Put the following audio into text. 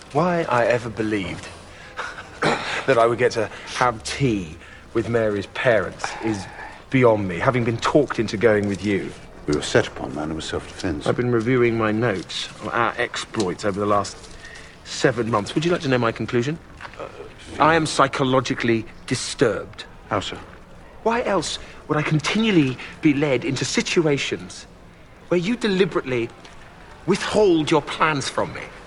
Why I ever believed that I would get to have tea with Mary's parents is beyond me, having been talked into going with you. We were set upon, man. It was self-defense. I've been reviewing my notes on our exploits over the last 7 months. Would you like to know my conclusion? I am psychologically disturbed. How so? Why else would I continually be led into situations where you deliberately withhold your plans from me?